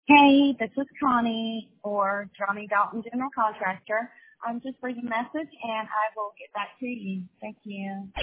Hey, this is Connie or Johnny Dalton General Contractor. I'm just leaving a message and I will get back to you. Thank you.